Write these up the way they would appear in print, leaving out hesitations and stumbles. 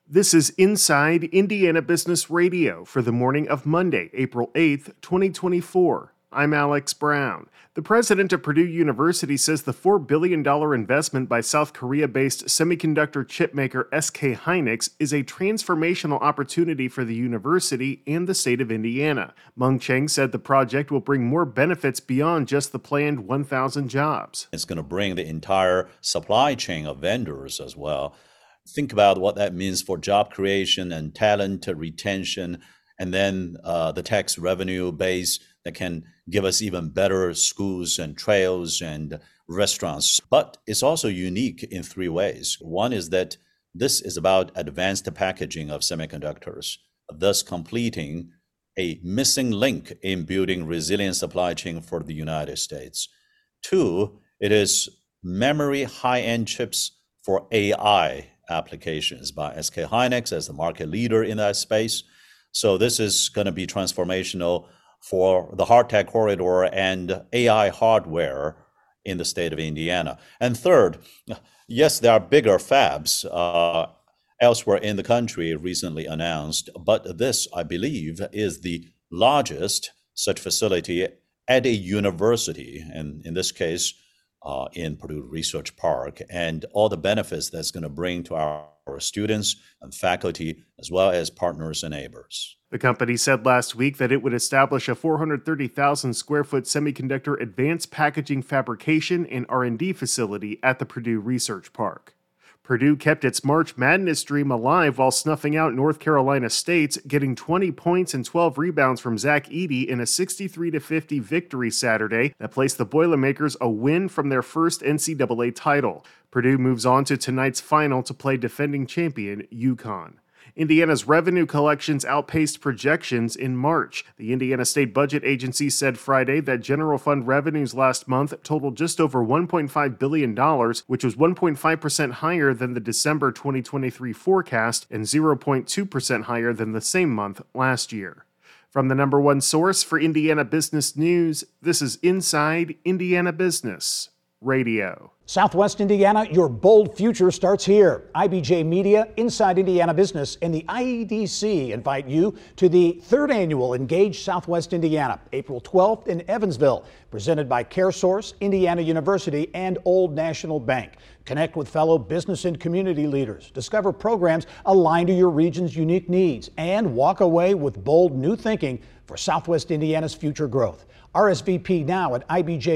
This is Inside Indiana Business Radio for the morning of Monday, April 8th, 2024. I'm Alex Brown. The president of Purdue University says the $4 billion investment by South Korea-based semiconductor chipmaker SK Hynix is a transformational opportunity for the university and the state of Indiana. Mung Chiang said the project will bring more benefits beyond just the planned 1,000 jobs. It's going to bring the entire supply chain of vendors as well. Think about what that means for job creation and talent retention, and then the tax revenue base that can give us even better schools and trails and restaurants. But it's also unique in three ways. One is that this is about advanced packaging of semiconductors, thus completing a missing link in building resilient supply chain for the United States. Two, it is memory high-end chips for AI applications by SK Hynix as the market leader in that space. So this is going to be transformational for the hard tech corridor and AI hardware in the state of Indiana. And third, yes, there are bigger fabs elsewhere in the country recently announced, but this, I believe, is the largest such facility at a university, and in this case, in Purdue Research Park, and all the benefits that's going to bring to our students and faculty, as well as partners and neighbors. The company said last week that it would establish a 430,000 square foot semiconductor advanced packaging fabrication and R&D facility at the Purdue Research Park. Purdue kept its March Madness dream alive while snuffing out North Carolina State, getting 20 points and 12 rebounds from Zach Edey in a 63-50 victory Saturday that placed the Boilermakers a win from their first NCAA title. Purdue moves on to tonight's final to play defending champion UConn. Indiana's revenue collections outpaced projections in March. The Indiana State Budget Agency said Friday that general fund revenues last month totaled just over $1.5 billion, which was 1.5% higher than the December 2023 forecast and 0.2% higher than the same month last year. From the number one source for Indiana business news, this is Inside Indiana Business Radio. Southwest Indiana, your bold future starts here. IBJ Media, Inside Indiana Business, and the IEDC invite you to the third annual Engage Southwest Indiana, April 12th in Evansville, presented by CareSource, Indiana University, and Old National Bank. Connect with fellow business and community leaders, discover programs aligned to your region's unique needs, and walk away with bold new thinking for Southwest Indiana's future growth. RSVP now at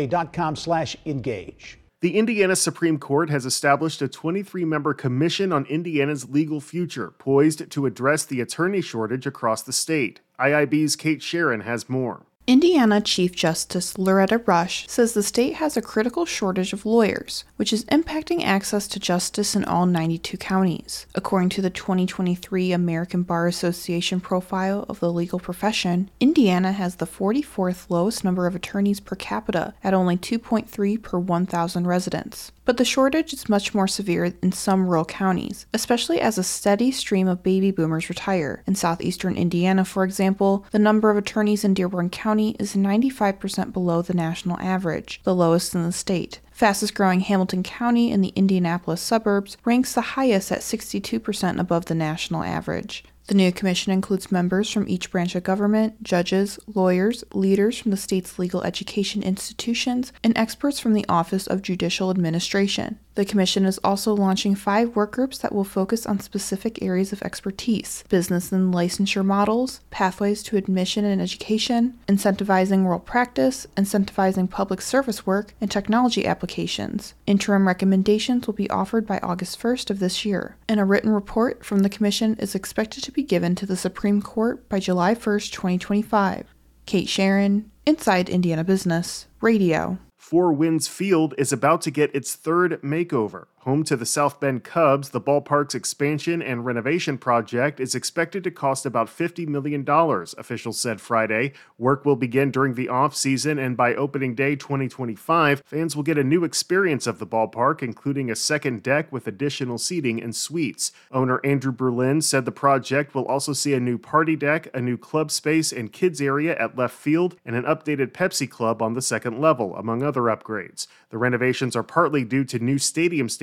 ibj.com/engage. The Indiana Supreme Court has established a 23-member commission on Indiana's legal future, poised to address the attorney shortage across the state. IIB's Kate Sharon has more. Indiana Chief Justice Loretta Rush says the state has a critical shortage of lawyers, which is impacting access to justice in all 92 counties. According to the 2023 American Bar Association profile of the legal profession, Indiana has the 44th lowest number of attorneys per capita at only 2.3 per 1,000 residents. But the shortage is much more severe in some rural counties, especially as a steady stream of baby boomers retire. In southeastern Indiana, for example, the number of attorneys in Dearborn County is 95% below the national average, the lowest in the state. Fastest growing Hamilton County in the Indianapolis suburbs ranks the highest at 62% above the national average. The new commission includes members from each branch of government, judges, lawyers, leaders from the state's legal education institutions, and experts from the Office of Judicial Administration. The commission is also launching 5 work groups that will focus on specific areas of expertise: business and licensure models, pathways to admission and education, incentivizing rural practice, incentivizing public service work, and technology applications. Interim recommendations will be offered by August 1st of this year, and a written report from the commission is expected to be given to the Supreme Court by July 1st, 2025. Kate Sharon, Inside Indiana Business, Radio. Four Winds Field is about to get its third makeover. Home to the South Bend Cubs, the ballpark's expansion and renovation project is expected to cost about $50 million, officials said Friday. Work will begin during the off-season, and by opening day 2025, fans will get a new experience of the ballpark, including a second deck with additional seating and suites. Owner Andrew Berlin said the project will also see a new party deck, a new club space and kids area at left field, and an updated Pepsi Club on the second level, among other upgrades. The renovations are partly due to new stadium standards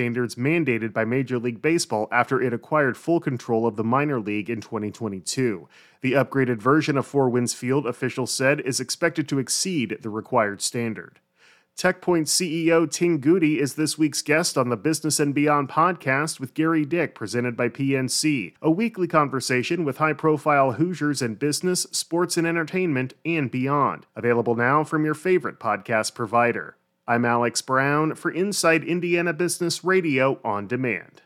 standards mandated by Major League Baseball after it acquired full control of the minor league in 2022. The upgraded version of Four Winds Field, officials said, is expected to exceed the required standard. TechPoint CEO Ting Goody is this week's guest on the Business and Beyond podcast with Gary Dick, presented by PNC, a weekly conversation with high-profile Hoosiers in business, sports, and entertainment, and beyond. Available now from your favorite podcast provider. I'm Alex Brown for Inside Indiana Business Radio On Demand.